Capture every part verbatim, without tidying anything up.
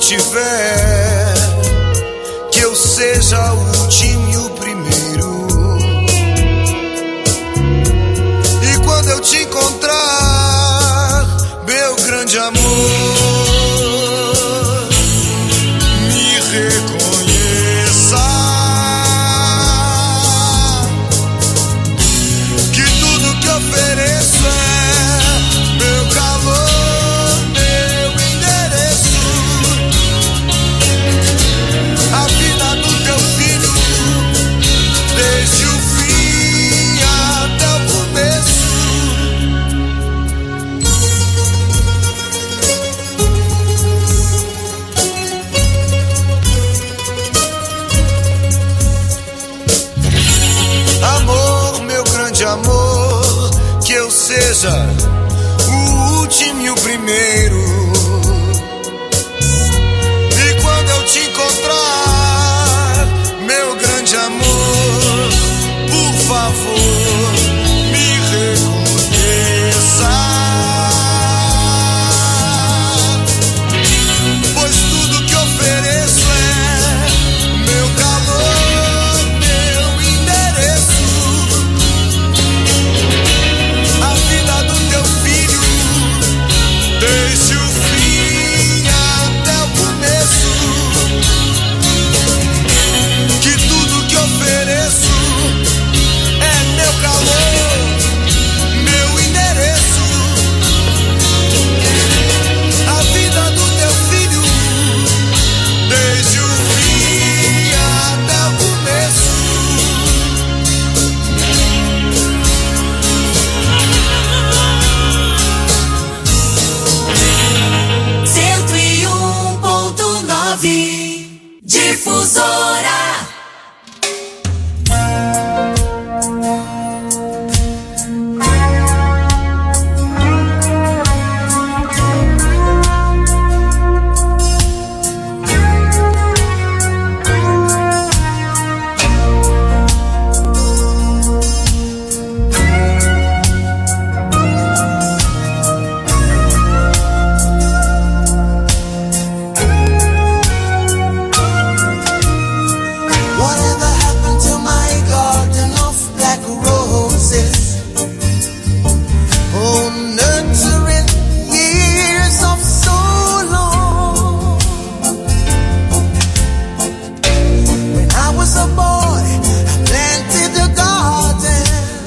tiver, que eu seja o último e o primeiro. E quando eu te encontrar, meu grande amor, me reconheça, que tudo que ofereço é meu calor, meu endereço, a vida do teu filho, desde o fim até o começo. Amor, meu grande amor, que eu seja o último e o primeiro. E quando eu te encontrar, meu grande amor, por favor, me reconheça, pois tudo que ofereço é meu calor, meu endereço, a vida do teu filho, desde o fim até o começo. Que tudo que ofereço é meu calor, meu endereço, a vida do teu filho, desde o fim até o começo. cento e um ponto nove Difusora. Whatever happened to my garden of black roses? Oh, nurturing years of so long. When I was a boy, I planted a garden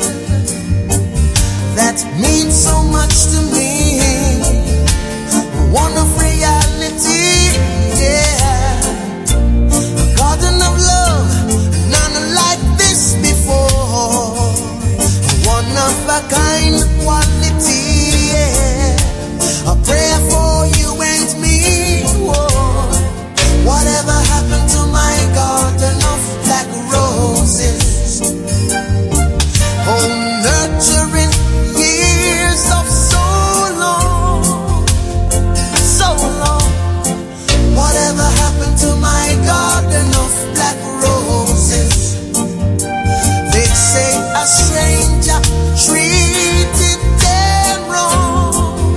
that means so much to me. One of reality, yeah. A garden of love, none like this before. One of a kind quality, yeah. A prayer for you and me. Whoa. Whatever happened to my garden of black roses? Oh, nurturing years of so long, so long. Whatever happened to my garden of black roses? They say a stranger treated them wrong.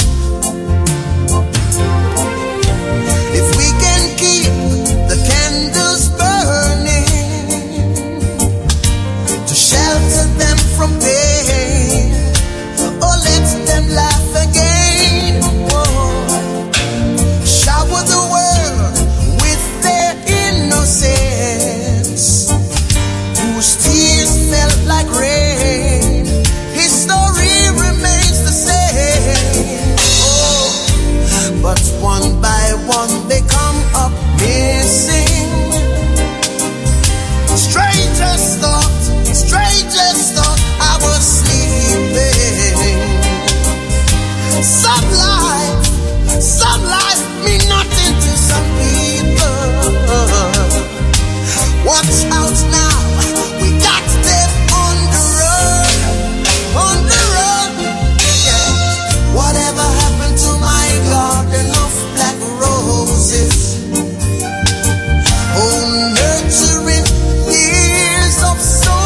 If we can keep the candles burning to shelter them from pain, or let them laugh again. Whoa. Shower the world with their innocence, whose tears felt like rain. His story remains the same. Oh, but one by one they come up missing. Strangers thought, strangers thought I was sleeping. Some life, some life mean nothing to some people. Watch out now, we got them on the run, on the run. Yeah. Whatever happened to my garden of black roses? Oh, nurturing years of so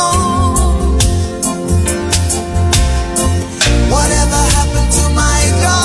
long. Whatever happened to my garden?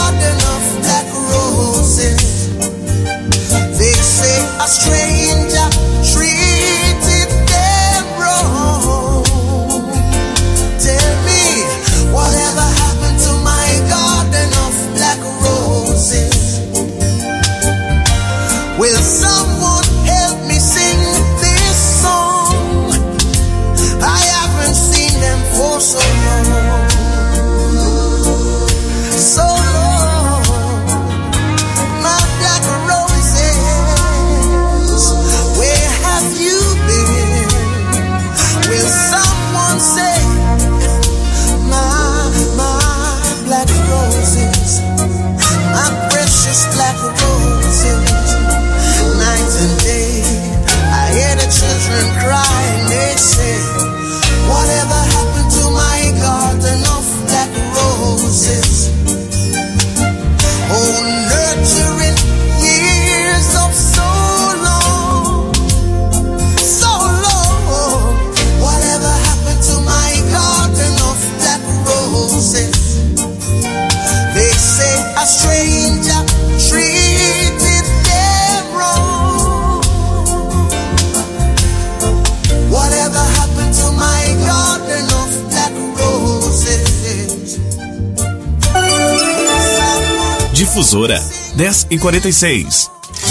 Difusora, dez e quarenta e seis.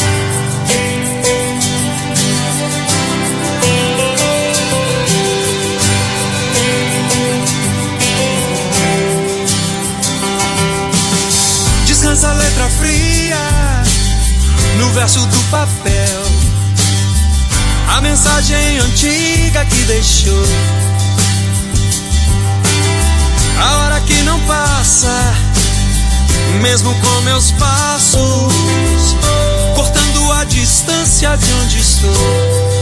Descansa a letra fria no verso do papel, a mensagem antiga que deixou. A hora que não passa, mesmo com meus passos, cortando a distância de onde estou.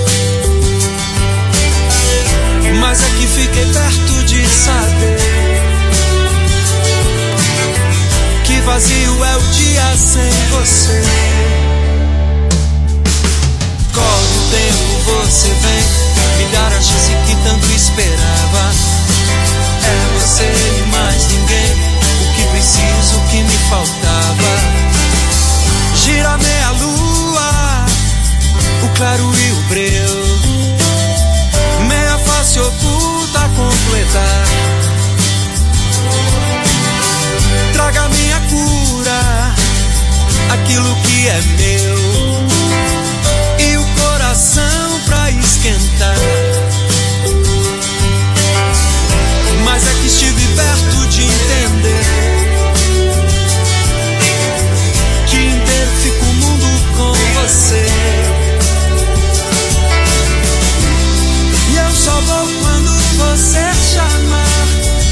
Mas é que fiquei perto de saber que vazio é o dia sem você. Corre o tempo, você vem me dar a chance que tanto esperava. É você e mais ninguém, o que preciso, o que me faltava. Gira meia lua, o claro e o breu, meia face oculta a completar. Traga minha cura, aquilo que é meu, e o coração pra esquentar. Mas é que estive perto de entender que inteiro fica o mundo com você. E eu só vou quando você chamar,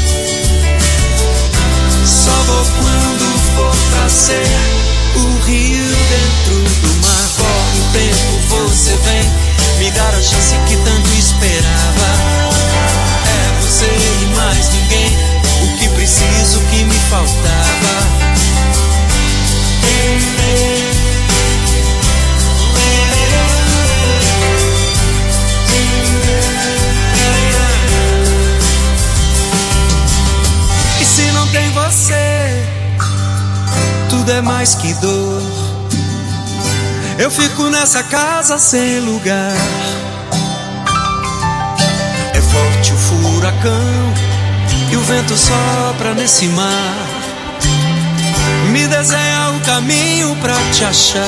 só vou quando for pra ser o rio dentro do mar. Corre o tempo, você vem me dar a chance que tanto esperava. É você e mais ninguém, o que preciso, o que me faltava. E se não tem você, tudo é mais que dor. Eu fico nessa casa sem lugar. É forte o furacão e o vento sopra nesse mar, me desenha o caminho pra te achar.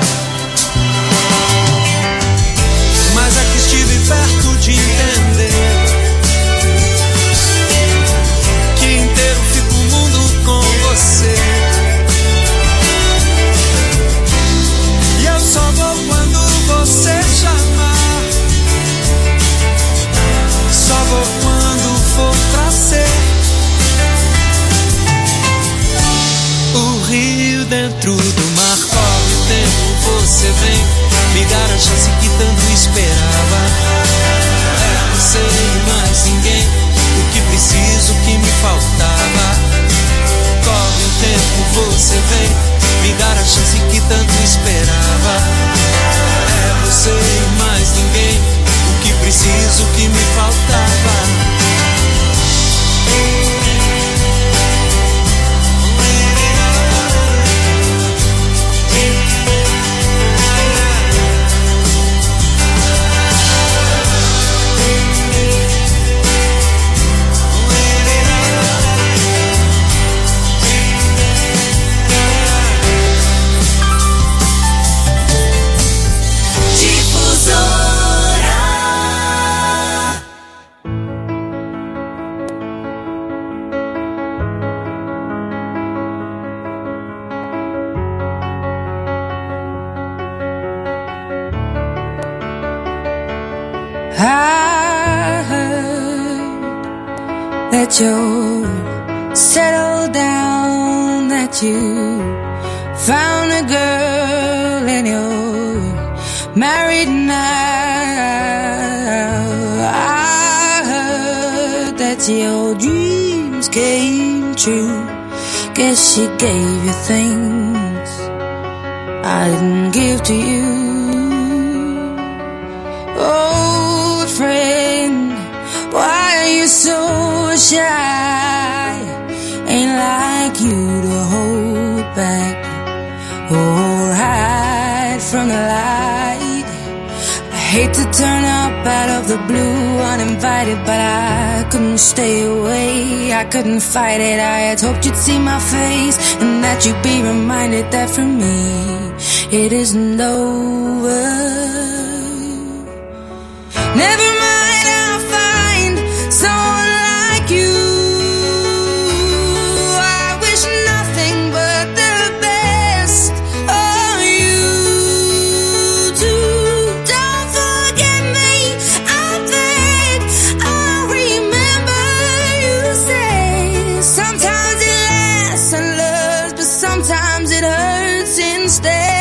Mas é que estive perto de entender que inteiro fica o mundo com você. E eu só vou quando você chamar, só vou quando for pra ser o rio dentro do mar. Corre o tempo, você vem me dar a chance que tanto esperava. É você e mais ninguém, o que preciso, o que me faltava. Corre o tempo, você vem me dar a chance que tanto esperava. É você e mais ninguém, o que preciso, o que me faltava. I heard that you're settled down, that you found a girl and you're married now. I heard that your dreams came true. Guess she gave you things I didn't give to you. Old friend, why are you so shy? Ain't like you to hold back or hide from the light. I hate to turn up out of the blue. uninvited, but I couldn't stay away. I couldn't fight it. I had hoped you'd see my face and that you'd be reminded that for me it isn't over. Never mind, I'll find someone like you. I wish nothing but the best for you too. Don't forget me, I beg. I'll remember you say sometimes it lasts and loves, but sometimes it hurts instead.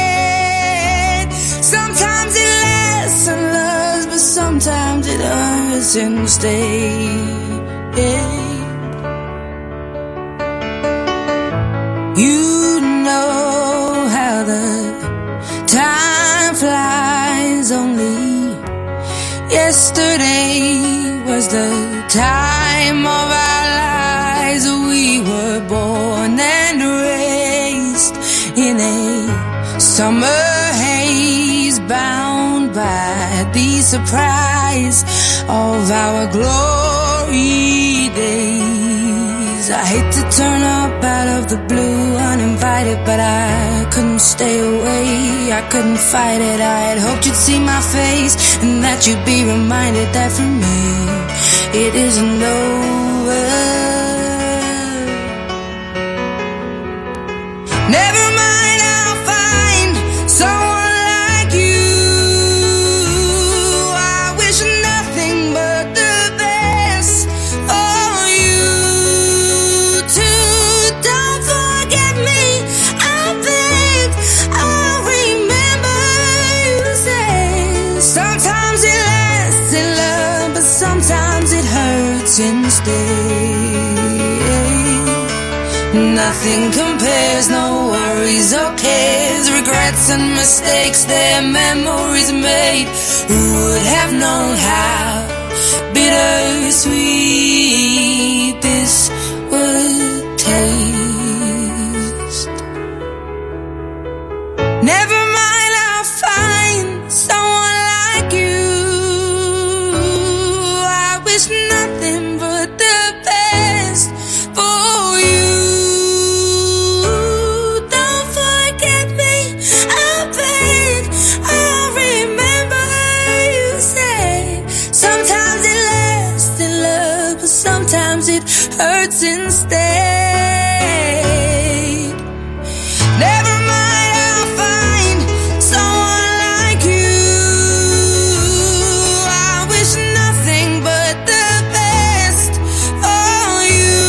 Sometimes it lasts and loves, but sometimes it hurts instead. You know how the time flies. Only yesterday was the time of our lives. We were born and raised in a summer haze, bound by the surprise of our glory days. I hate to turn up out of the blue uninvited, but I couldn't stay away. I couldn't fight it. I had hoped you'd see my face and that you'd be reminded that for me it isn't over. Never mind, I'll find someone like you. I wish nothing but the best for you too. Don't forget me, I beg. I'll remember you say sometimes it lasts in love, but sometimes it hurts instead. Nothing compares, no worries or cares, regrets and mistakes, their memories made. Who would have known how bittersweet this would taste? Never mind, I'll find someone like you. I wish nothing but the best for you. Sometimes it hurts instead. Never mind, I'll find someone like you. I wish nothing but the best for you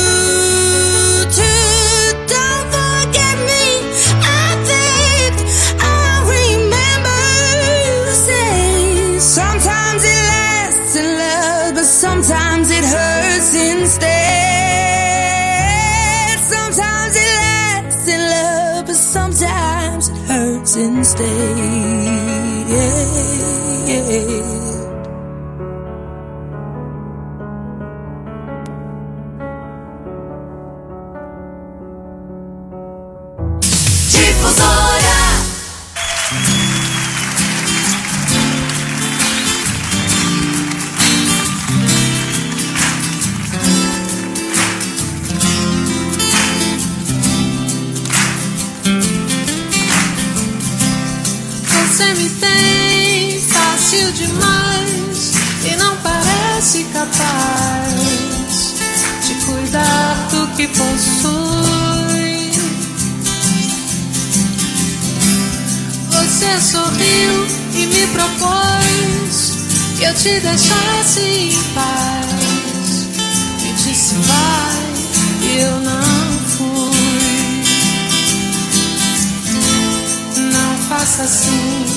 too. Don't forget me, I beg. I'll remember you say sometimes it lasts in love, but sometimes it hurts instead. Sometimes it lasts in love, but sometimes it hurts instead. Difusora. Você me tem fácil demais e não parece capaz de cuidar do que possui. Você sorriu e me propôs que eu te deixasse em paz. Me disse vai e eu não fui. Não faça assim,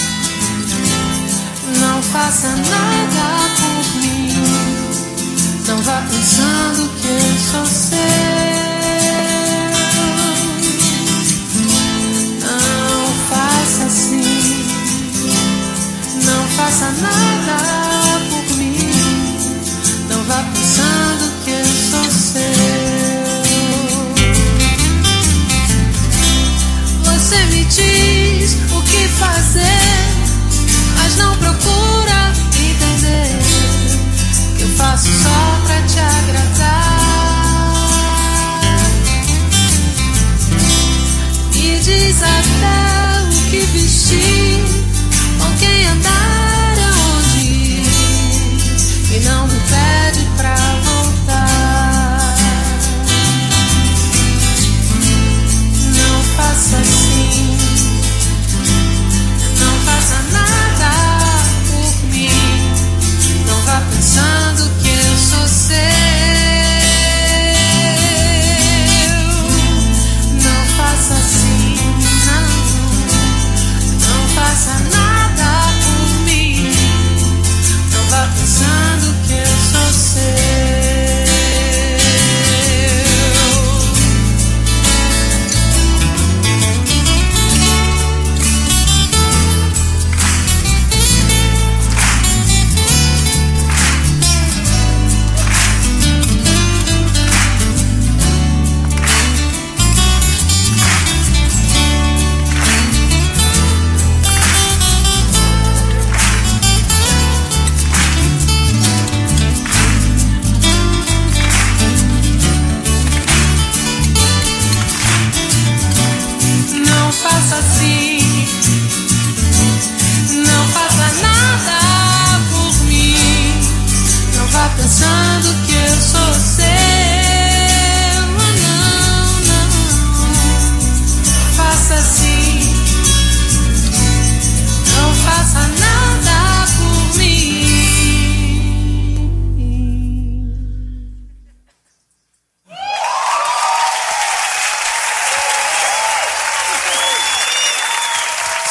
não faça nada por mim. Não vá pensando que eu sou seu. Não faça assim, não faça nada por mim. Não vá pensando que eu sou seu. Você me diz o que fazer, mas não procura entender.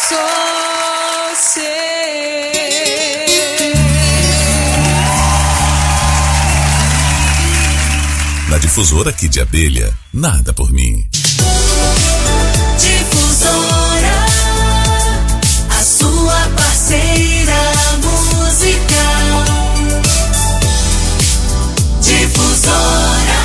Na Difusora aqui de Abelha, nada por mim. Difusora, a sua parceira musical. Difusora.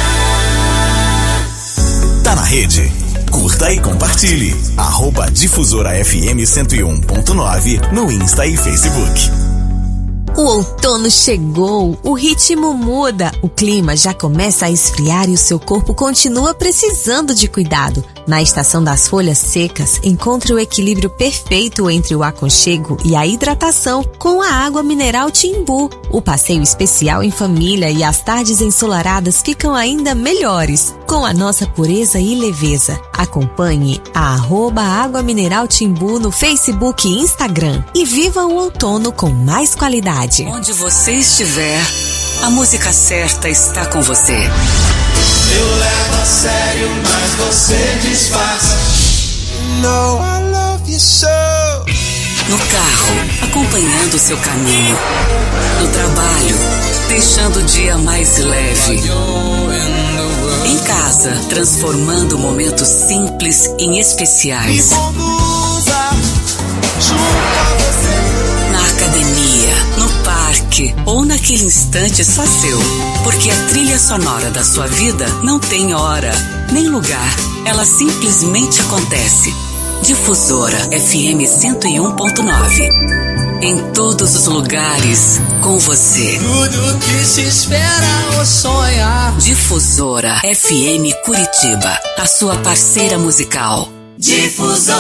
Tá na rede? Curta e compartilhe. Arroba Difusora F M cento e um ponto nove no Insta e Facebook. O outono chegou, o ritmo muda, o clima já começa a esfriar e o seu corpo continua precisando de cuidado. Na estação das folhas secas, encontre o equilíbrio perfeito entre o aconchego e a hidratação com a água mineral Timbu. O passeio especial em família e as tardes ensolaradas ficam ainda melhores, com a nossa pureza e leveza. Acompanhe a arroba Água Mineral Timbu no Facebook e Instagram e viva o outono com mais qualidade. Onde você estiver, a música certa está com você. Eu levo a sério, mas você disfarça. No, I love you so. No carro, acompanhando o seu caminho. No trabalho, deixando o dia mais leve. Em casa, transformando momentos simples em especiais. Me conduza junto a você. Na academia, no parque ou naquele instante só seu. Porque a trilha sonora da sua vida não tem hora, nem lugar. Ela simplesmente acontece. Difusora F M cento e um ponto nove. Em todos os lugares, com você. Tudo que se espera ou sonhar. Difusora F M Curitiba, a sua parceira musical. Difusora.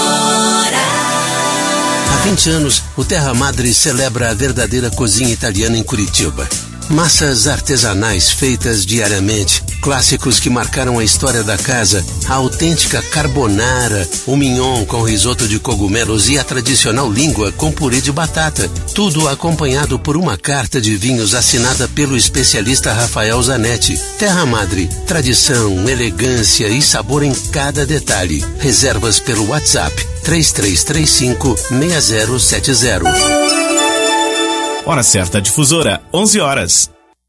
Há vinte anos, o Terra Madre celebra a verdadeira cozinha italiana em Curitiba. Massas artesanais feitas diariamente, clássicos que marcaram a história da casa, a autêntica carbonara, o mignon com risoto de cogumelos e a tradicional língua com purê de batata. Tudo acompanhado por uma carta de vinhos assinada pelo especialista Rafael Zanetti. Terra Madre, tradição, elegância e sabor em cada detalhe. Reservas pelo WhatsApp três três três cinco, seis zero sete zero. Hora certa, Difusora, onze horas.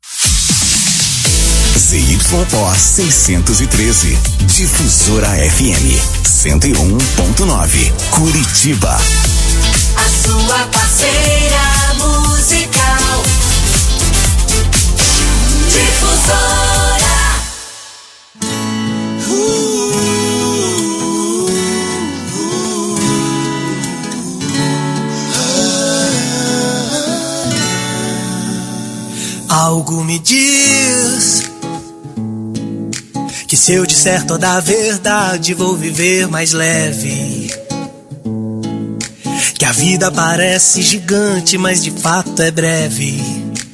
Z Y O seiscentos e treze, Difusora F M cento e um ponto nove, Curitiba. A sua parceira musical. Difusora. Algo me diz que se eu disser toda a verdade vou viver mais leve. Que a vida parece gigante, mas de fato é breve.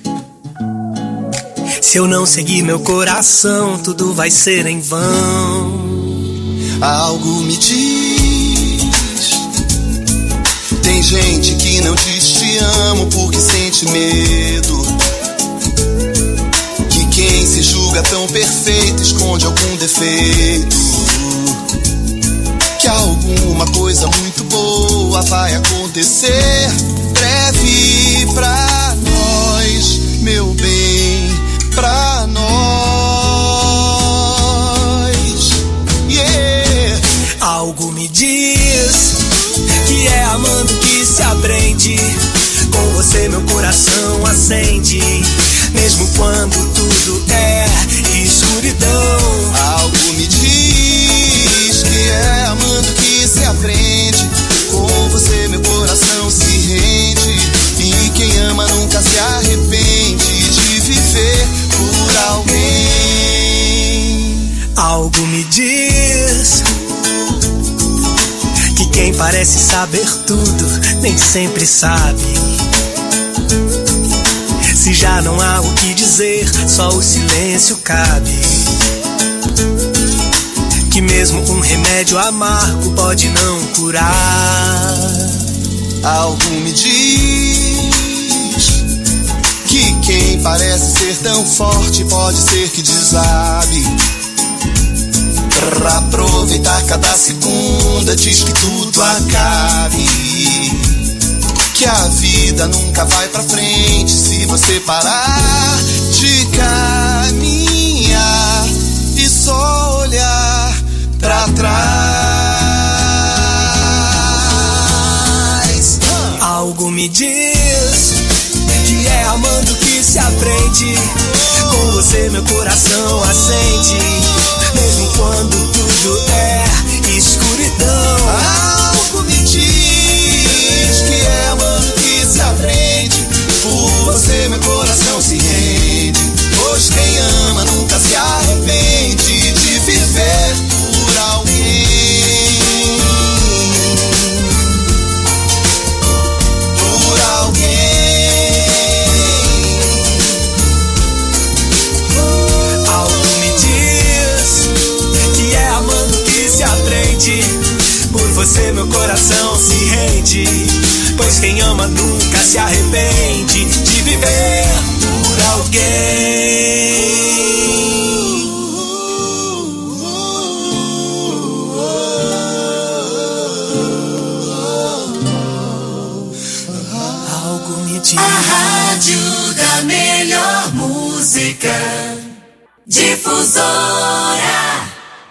Se eu não seguir meu coração, tudo vai ser em vão. Algo me diz, tem gente que não diz te amo porque sente medo. Quem se julga tão perfeito esconde algum defeito. Que alguma coisa muito boa vai acontecer breve pra nós, meu bem, pra nós. Yeah. Algo me diz que é amando que se aprende. Com você meu coração acende, mesmo quando tudo é escuridão. Algo me diz que é amando que se aprende. Com você meu coração se rende. E quem ama nunca se arrepende de viver por alguém. Algo me diz que quem parece saber tudo nem sempre sabe. Se já não há o que dizer, só o silêncio cabe. Que mesmo um remédio amargo pode não curar. Algo me diz que quem parece ser tão forte pode ser que desabe. pra aproveitar cada segunda antes que tudo acabe. Que a vida nunca vai pra frente se você parar de caminhar e só olhar pra trás. Algo me diz que é amando que se aprende. Com você meu coração acende, mesmo quando tudo é escuridão. Algo me diz que é amando que se aprende. Por você meu coração se rende, pois quem ama nunca se arrepende de viver por alguém. Por alguém. Algo me diz que é amando que se aprende. Por você meu coração se rende, pois quem ama nunca se arrepende de viver por alguém. Algo me diz. A rádio da melhor música, Difusora.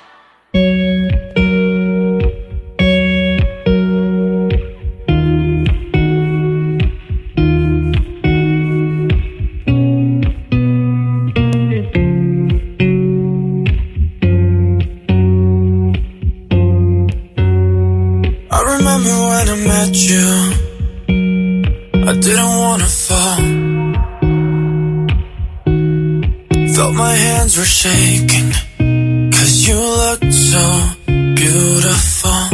I didn't wanna fall. Felt my hands were shaking, 'cause you looked so beautiful.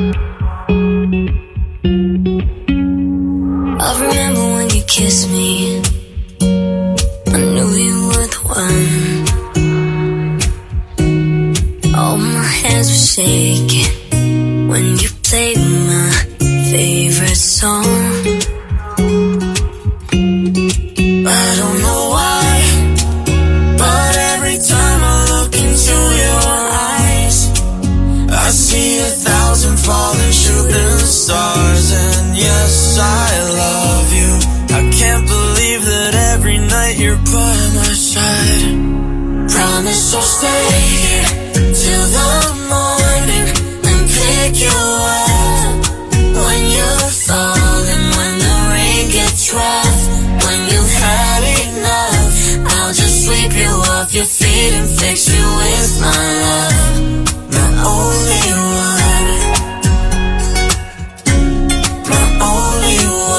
I remember when you kissed me, I knew you were the one. All my hands were shaking when you played my favorite song. I don't know why, but every time I look into your eyes, I see a thousand falling shooting stars. And yes, I love you. I can't believe that every night you're by my side. Promise I'll stay here till the morning and pick you up when you're falling, when the rain gets rough, when you've had enough. I'll just sweep you off your feet and fix you with my love, my only one, my only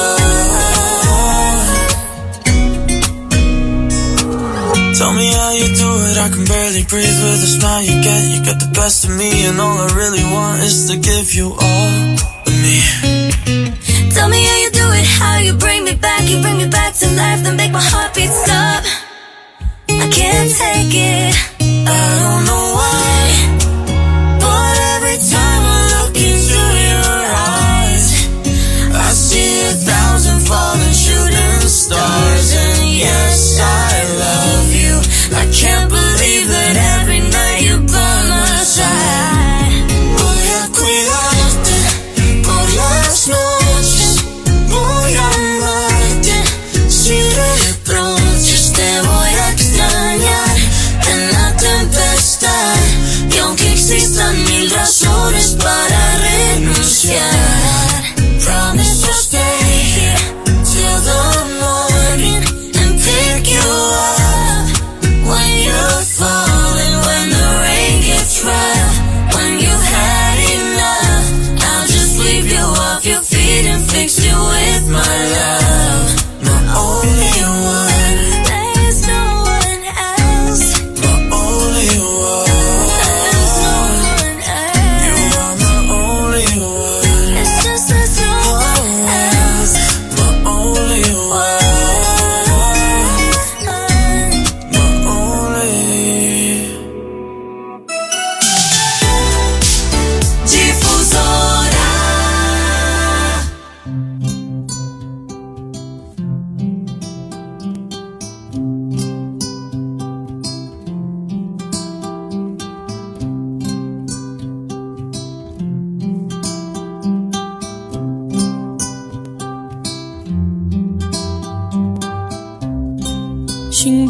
one. Tell me how you do it, I can barely breathe with the smile you get. You got the best of me, and all I really want is to give you all of me. Tell me how you do it, how you bring me back. You bring me back to life, then make my heartbeat stop. I can't take it, I don't know why, but every time I look into your eyes, I see a thousand falling shooting stars. And yes, I love you. I can't believe that every night you're by my side. Voy a cuidarte por las noches, voy a amarte sin reproches, te voy a extrañar en la tempestad, y aunque existan mil razones para renunciar, promise I'll stay here till the morning and pick you up when you're falling, when the rain gets rough, when you've had enough. I'll just sweep you off your feet and fix you with my love, my only one. There's no one else, my only one. There's no one else. You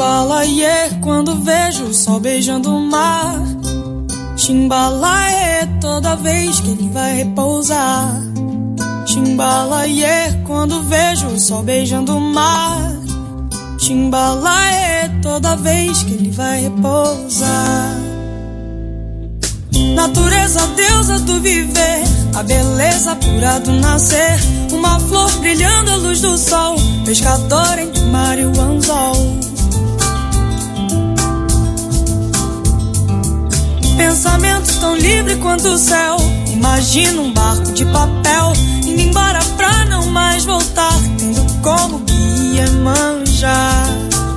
Chimbalaie, quando vejo o sol beijando o mar. Chimbalaie, toda vez que ele vai repousar. Chimbalaie, quando vejo o sol beijando o mar. Chimbalaie, toda vez que ele vai repousar. Natureza, deusa do viver, a beleza pura do nascer. Uma flor brilhando à luz do sol, pescador entre o mar e o anzol. Pensamento tão livre quanto o céu. Imagina um barco de papel indo embora pra não mais voltar, tendo como guia manjar.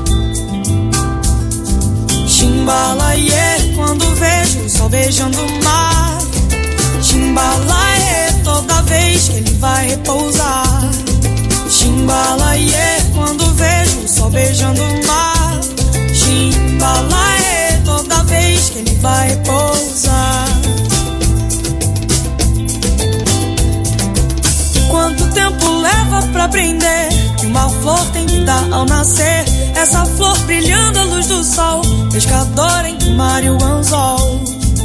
Chimbalaie, quando vejo o sol beijando o mar. Chimbalaie, toda vez que ele vai repousar. Chimbalaie, quando vejo o sol beijando o mar. Chimbalaie, toda vez que ele vai repousar. Quanto tempo leva pra aprender que uma flor tem vida ao nascer? Essa flor brilhando à luz do sol, pescador entre o mar e o anzol.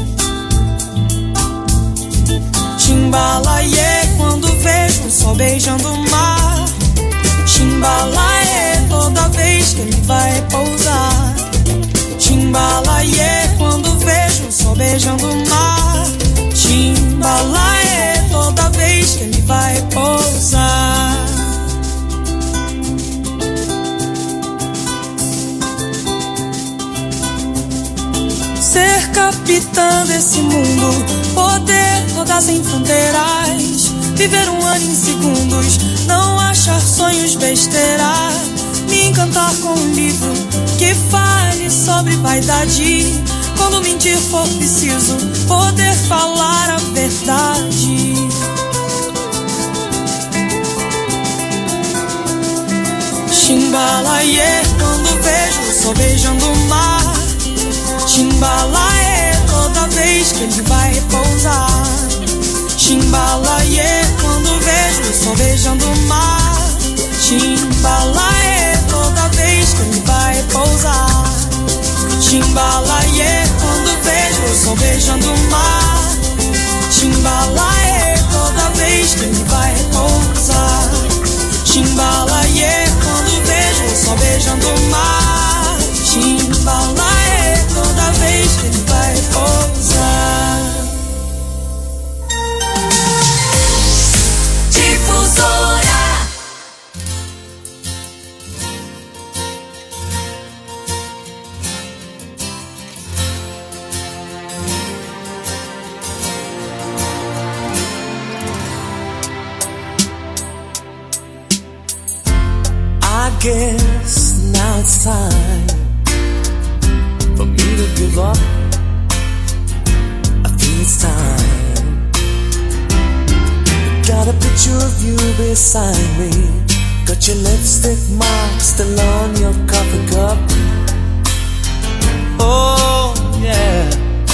Chimbalaie, quando vejo o sol beijando o mar. Chimbalaie, toda vez que ele vai repousar. Chimbalaie, quando vejo o sol beijando o mar. Chimbalaie, toda vez que ele vai repousar. Ser capitã desse mundo, poder rodar sem fronteiras, viver um ano em segundos, não achar sonhos besteira. Me encantar com um livro que fale sobre vaidade. Quando mentir for preciso, poder falar a verdade. Chimbalaie, quando vejo o sol beijando o mar. Chimbalaie, toda vez que ele vai repousar. Chimbalaie, quando vejo o sol beijando o mar. Chimbalaie, toda vez que ele vai repousar. Chimbalaie, quando vejo o sol beijando o mar. Chimbalaie, toda vez que ele vai repousar. Chimbalaie, quando vejo o sol beijando o mar. Chimbalaie, toda vez que ele vai repousar. Difusora. I guess now it's time for me to give up. I think it's time. Got a picture of you beside me. Got your lipstick mark still on your coffee cup. Oh yeah.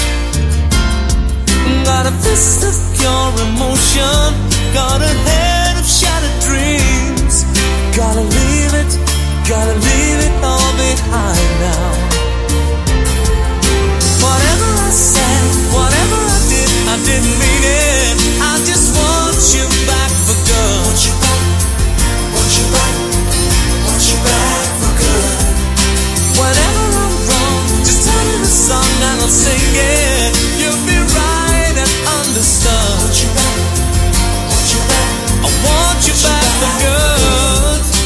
Got a fist of pure emotion. Got a head of shattered dreams. Gotta leave it, gotta leave it all behind now. Whatever I said, whatever I did, I didn't mean it. I just want you back for good. Want you back, want you back, want you back for good. Whenever I'm wrong, just tell me the song and I'll sing it. You'll be right and understood. Want you back, want you back, I want you back for good.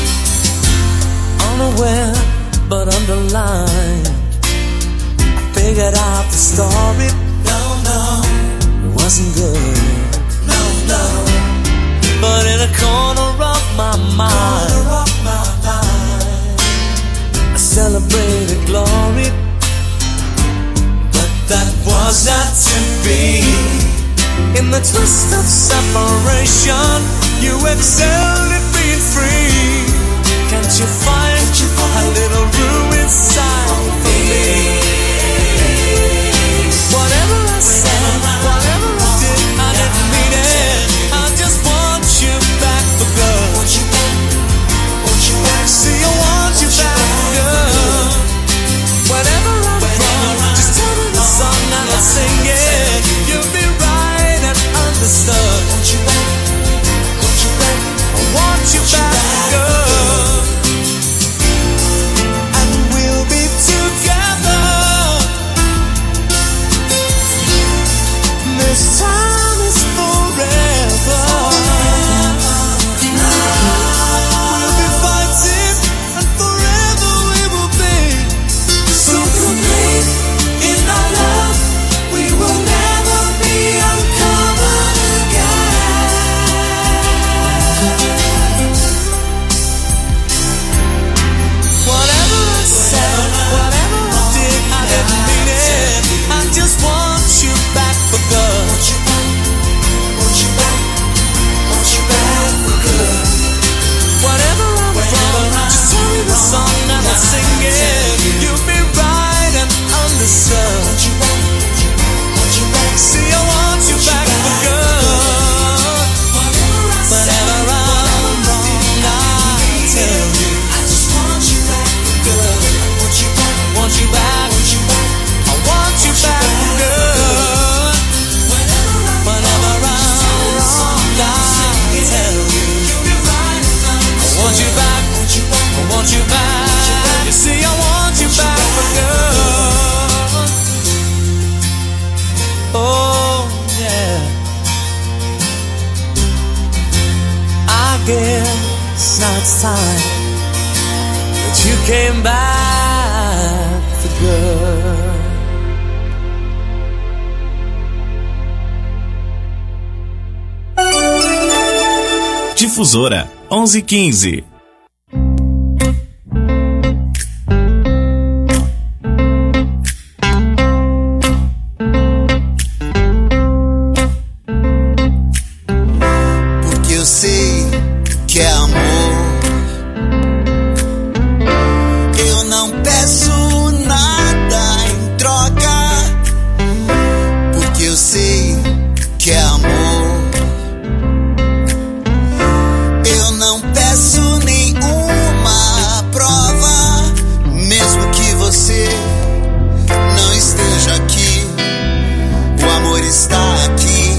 Unaware, but underlined, I figured out the story. No, no, it wasn't good. No, no, but in a corner of my mind, corner of my mind, I celebrated glory. But that was not to be. In the twist of separation, you excelled at being free. Can't you find a little room inside for me? Whatever I said, whatever I did, I didn't mean it. I just want you back for good. Want you back, want you back. See, I want you back for good. See, I want you back for good. Whenever I'm wrong, I tell you I just want you back for good. Want you back, want you back, want you back. I want you back for good. Whenever I'm wrong, I tell you I want you back, I want you back. You see, I want you back for good. Oh yeah, I guess now it's time that you came back for good. Difusora onze e quinze. Porque eu sei que é amor. Eu não peço nada em troca. Porque eu sei que é amor. Peço nenhuma prova, mesmo que você não esteja aqui, o amor está aqui,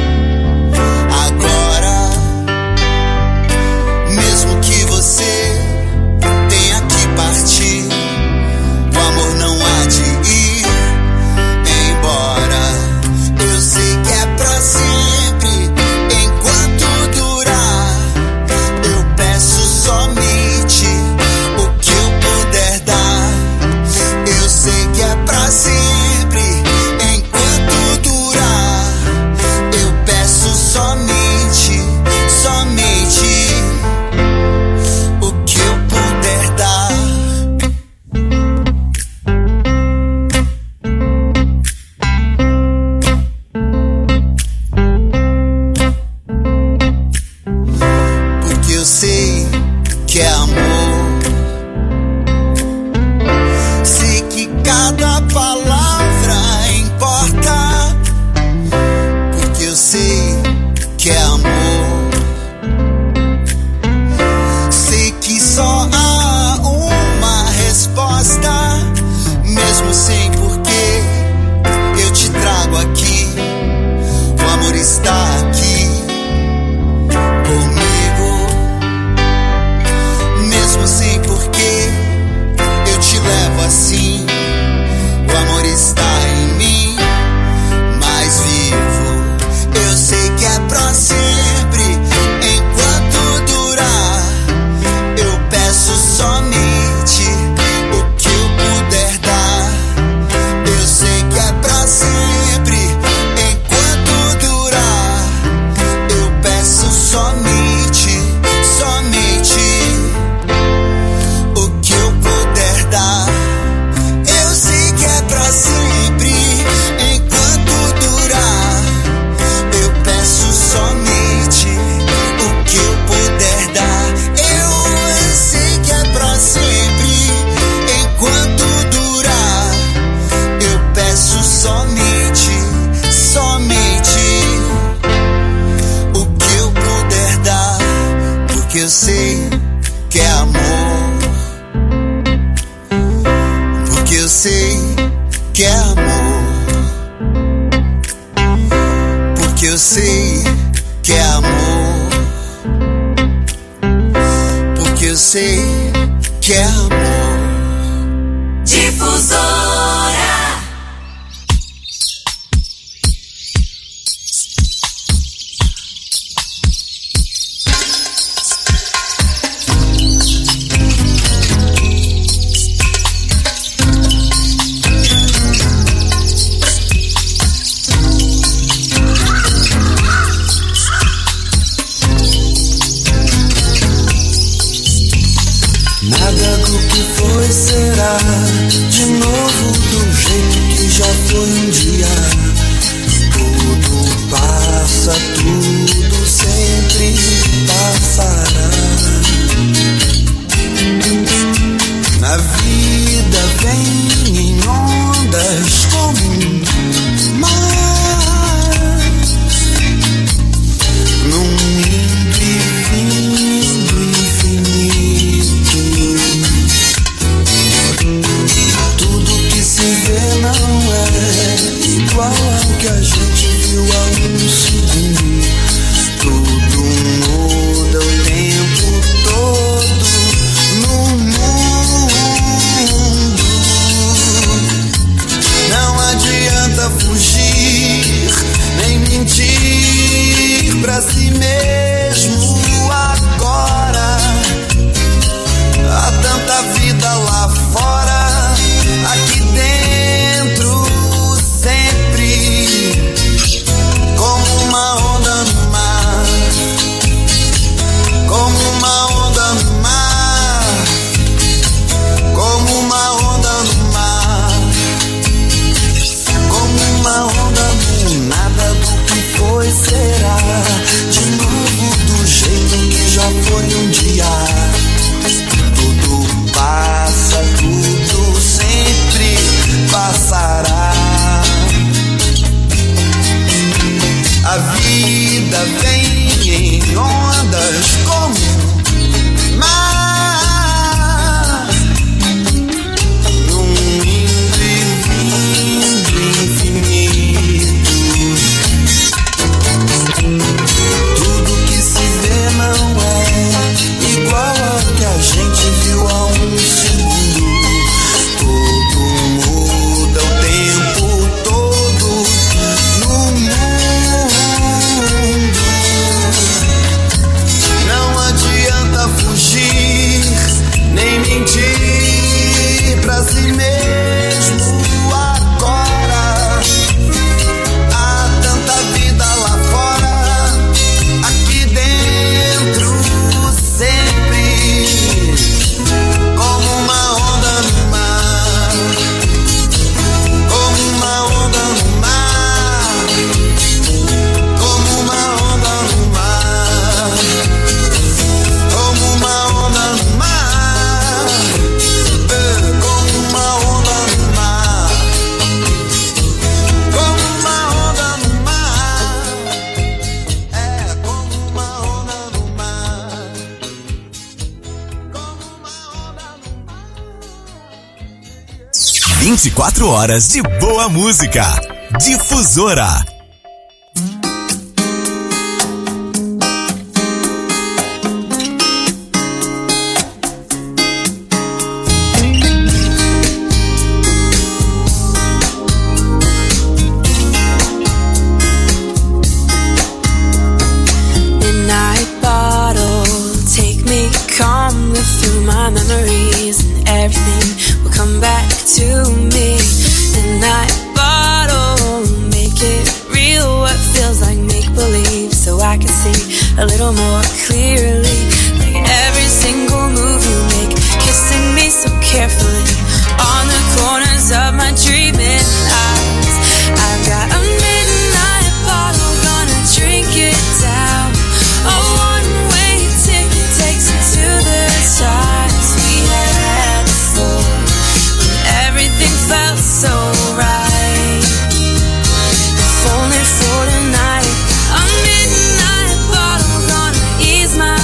agora. Mesmo que você tenha que partir, o amor não há de ir embora. Eu sei que é pra sempre, enquanto durar. Somente o que eu puder dar. Eu sei que é pra sempre, enquanto durar. Eu peço somente, somente o que eu puder dar. Porque eu sei que é amor. Sei que cada palavra importa. Porque eu sei que é amor. Sei que só há uma resposta, mesmo sem porquê. Eu te trago aqui. O amor está aqui comigo. Mesmo sem porquê, eu te levo assim. O amor está em mim, mais vivo. Eu sei que é pra sempre, enquanto durar. Eu peço somente o que eu puder dar. Eu sei que é pra sempre, enquanto durar. Eu peço somente, somente o que eu puder dar. Eu sei que é pra sempre, enquanto durar. Eu peço somente o que eu puder dar. Eu sei que é pra sempre, enquanto durar. Eu peço somente, somente o que eu puder dar. Porque eu sei que é amor. Porque eu sei que é amor. Porque eu sei que é amor. Porque eu sei que é amor. Difusora. Nada do que foi será de novo do jeito que já foi um dia. Tudo passa, tudo sempre passará. Na vida vem em ondas como um mar. vida vem em ondas como mar, num indo e vindo infinito. Tudo que se vê não é igual ao que a gente viu há um segundo. Tudo muda o tempo todo no mundo. Não adianta fugir, nem mentir pra si mesmo agora. Há tanta vida lá fora, aqui dentro sempre, como uma onda no mar, como uma onda no mar, como uma onda no mar, como uma onda no mar, eh, como uma onda no mar, como uma onda no mar, é como uma onda no mar, como uma onda no mar. vinte e quatro horas de boa música. Difusora. Midnight bottle, take me calmly through my memories, and everything will come back to me. Midnight bottle, make it real, what feels like make-believe, so I can see a little more clearly. Like every single move you make, kissing me so carefully on the corners of my dreaming eyes. I've got a midnight bottle, gonna drink it down. A one-way ticket takes me to the times we had before, when everything felt so right. If only for tonight, a midnight bottle, gonna ease my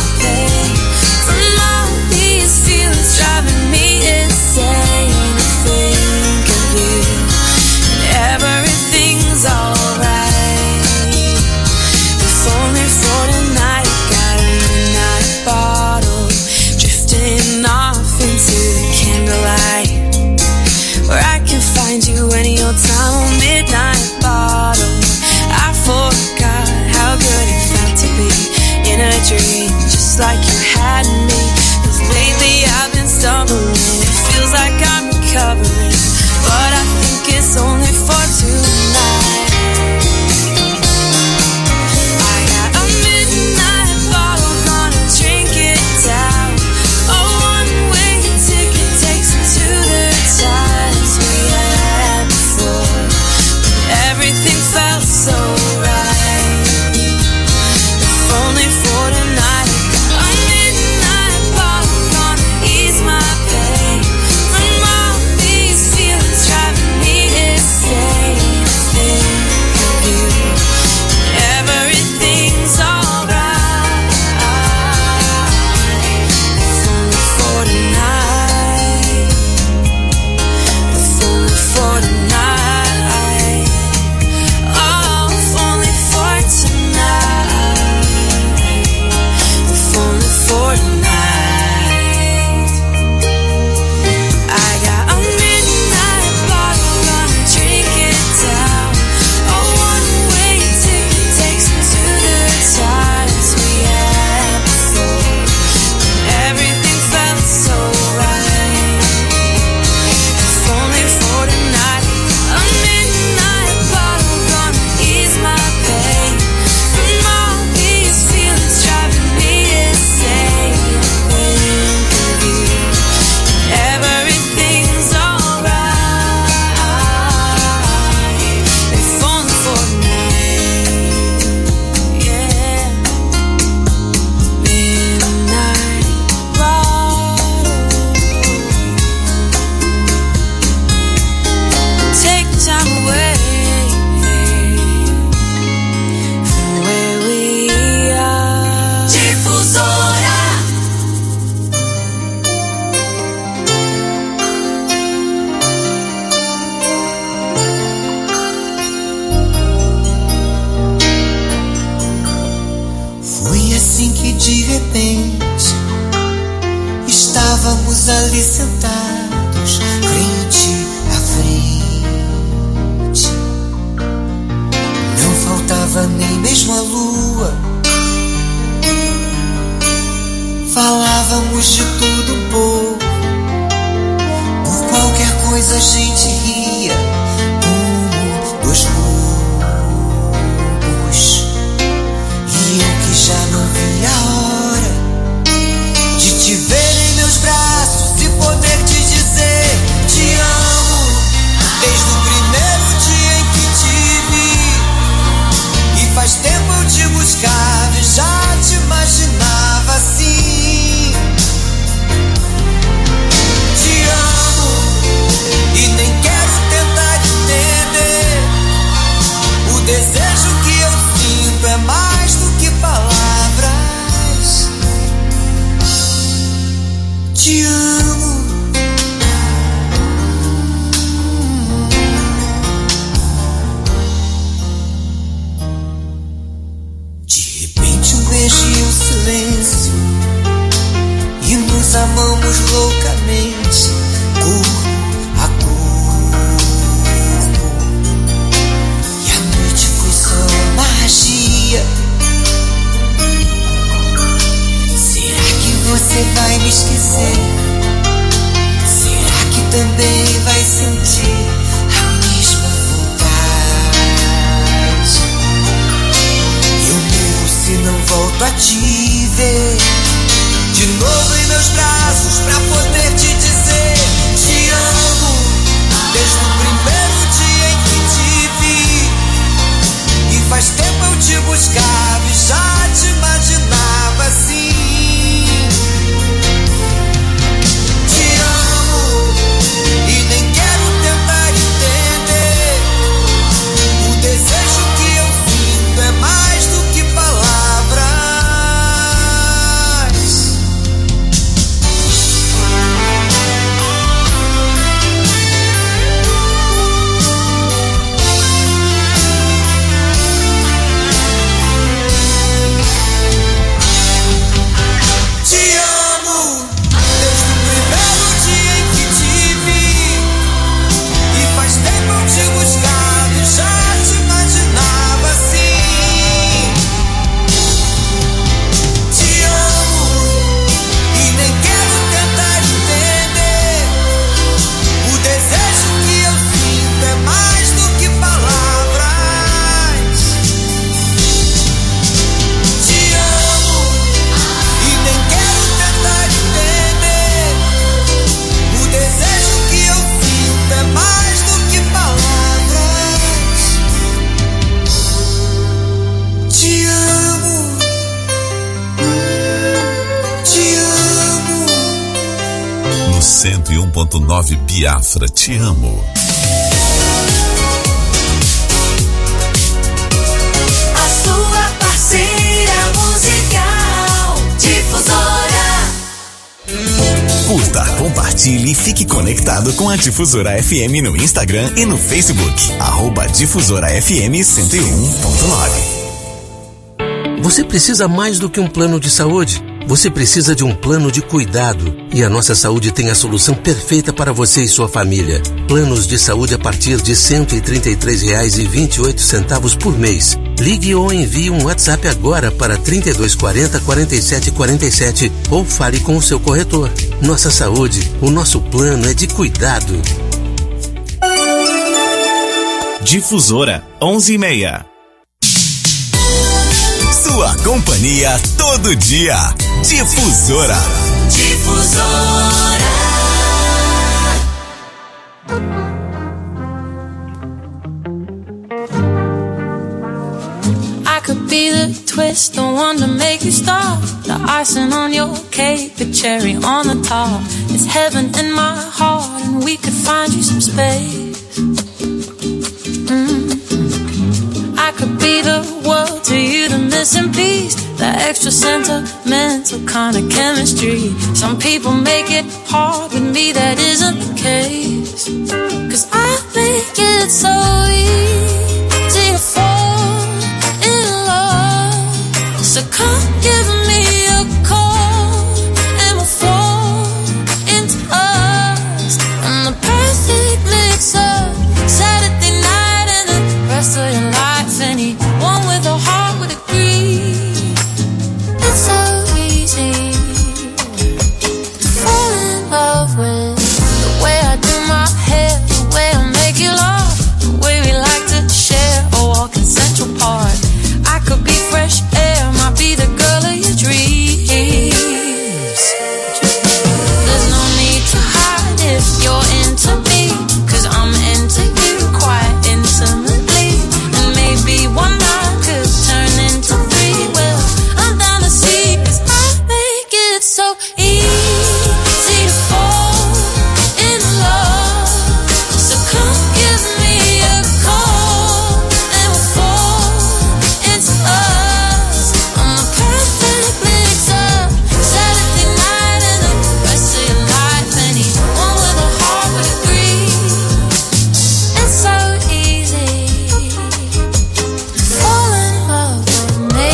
assim que de repente estávamos ali sentados, frente a frente. Não faltava nem mesmo a lua. Falávamos de tudo um pouco. Por qualquer coisa a gente ria, como dois bobos. E eu que já não vi a hora de te ver em meus braços e poder te dizer te amo. Desde o primeiro dia em que te vi, e faz tempo eu te buscava e já te imaginava assim. Te amo e nem quero tentar entender. O desejo que eu sinto é mais do que palavras. Te amo. De repente um beijo e um silêncio, e nos amamos loucamente, corpo a corpo. E a noite foi só magia. Será que você vai me esquecer? Será que também vai sentir a mesma vontade? Eu morro se não volto a te ver de novo em meus braços pra poder te dizer te amo. Desde o primeiro dia em que te vi, e faz tempo eu te buscava e já te imaginava assim. Te amo e nem quero tentar entender. O desejo que eu sinto é mais do que palavras. Te amo desde o primeiro dia em que te vi, e faz tempo eu te buscava e já te imaginava assim. Te amo e nem quero tentar entender. O desejo que eu sinto é mais do que palavras. Te amo e nem quero tentar entender. O desejo que eu sinto é mais do que palavras. Te amo, te amo. No cento e um ponto nove Biafra, te amo. A sua parceira musical, Difusora. Curta, compartilhe e fique conectado com a Difusora F M no Instagram e no Facebook. Arroba Difusora F M cento e um ponto nove. Você precisa mais do que um plano de saúde. Você precisa de um plano de cuidado. E a Nossa Saúde tem a solução perfeita para você e sua família. Planos de saúde a partir de cento e trinta e três reais e vinte e oito centavos por mês. Ligue ou envie um WhatsApp agora para trinta e dois quarenta, quarenta e sete quarenta e sete ou fale com o seu corretor. Nossa Saúde, o nosso plano é de cuidado. Difusora onze e meia. Sua companhia todo dia. Difusora. Difusora. I could be the twist, the one to make you stop, the icing on your cake, the cherry on the top. It's heaven in my heart, and we could find you some space. Mm-hmm. I could be the world to you, the missing piece, the extra sentimental kind of chemistry. Some people make it hard, with me that isn't the case. Cause I think it's so easy to fall in love. So come give me a call and we'll fall into us. I'm the perfect mix of Saturday night and the rest of your life. Anyone with a heart would agree. It's so easy to fall in love with the way I do my hair, the way I make you laugh, the way we like to share a walk in Central Park. I could be fresh air, might be the girl of your dreams. There's no need to hide if you're into me, 'cause I'm into you quite intimately. And maybe one night could turn into three. Well, I'm down to see, 'cause I make it so easy to fall in love. So come give me a call and we'll fall into us. I'm the perfect mix of Saturday night and the rest of your life. Anyone with a heart would agree. It's so easy to fall in love with me.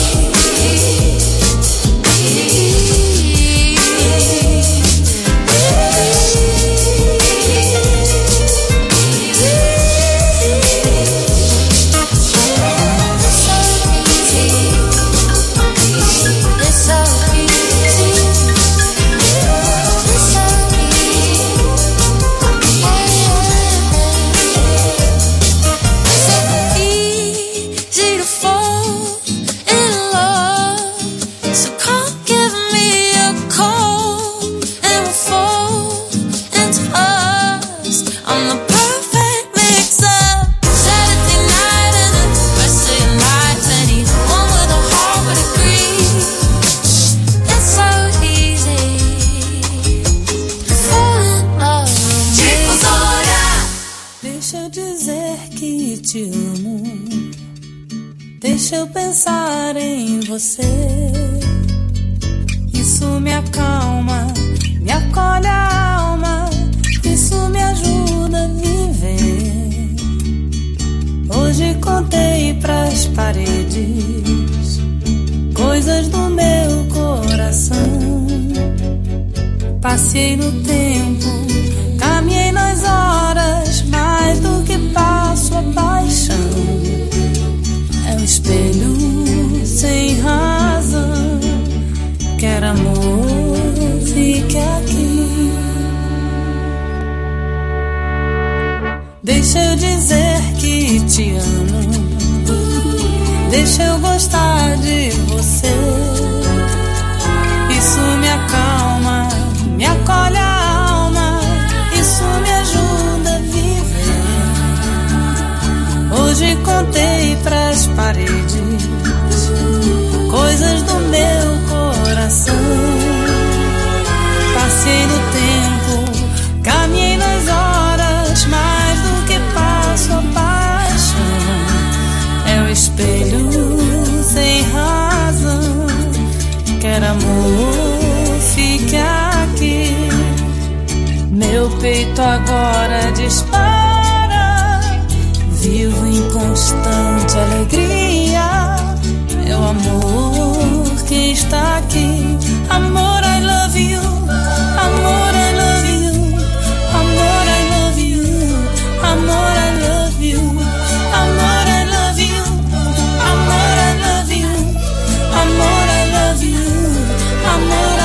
It's so easy. It's so easy to fall in love. So come give me a call and we'll fall into us. I'm the perfect mix of Saturday night and the rest of your life. Anyone with a heart would agree. It's so easy to fall in love with me. Deixa eu dizer que te amo. Deixa eu pensar em você. Isso me acalma, me acolhe a alma. Isso me ajuda a viver. Hoje contei pras paredes coisas do meu coração. Passei no tempo, caminhei nas horas, mais do que passo a paixão. É o espelho sem razão. Quer amor, fique aqui. Deixa eu dizer que te amo. Deixa eu gostar de você. Isso me acalma, me acolhe a alma. Isso me ajuda a viver. Hoje contei pras paredes coisas do meu coração. Passei no tempo, caminhei nas horas, mais do que passo a paixão. É o espelho sem razão. Quer amor, fique aqui. Meu peito agora dispara. Vivo em constante alegria. É o amor que está aqui. Amor, I love you. Amor, I love you. Amor, I love you. Amor, I love you. Amor, I love you. Amor, I love you. Amor, I love you. Amor, I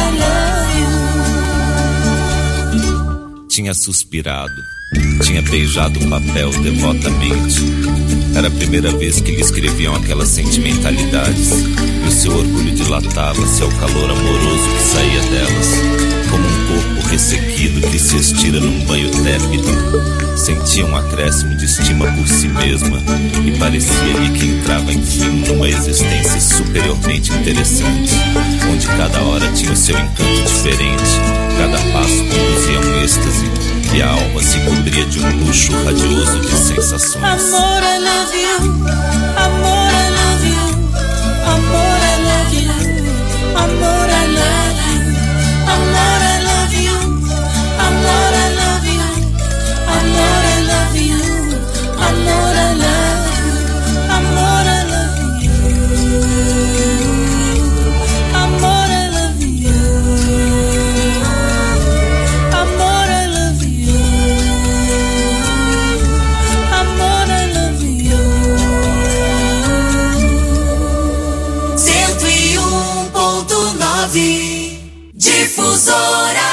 love you. Tinha suspirado, tinha beijado o papel devotamente. Era a primeira vez que lhe escreviam aquelas sentimentalidades, e o seu orgulho dilatava-se ao calor amoroso que saía delas, como um corpo ressequido que se estira num banho tépido. Sentia um acréscimo de estima por si mesma, e parecia-lhe que entrava enfim numa existência superiormente interessante, onde cada hora tinha o seu encanto diferente, cada passo conduzia a um êxtase, e a alma se cobria de um luxo radioso de sensações. Amor, I love you. Amor, I love you. Amor, I love you. Amor, I love you. Amor, I love you. Amor, I love you. Amor, I love you. Amor, I love you. Amor, I love you. nove. Difusora.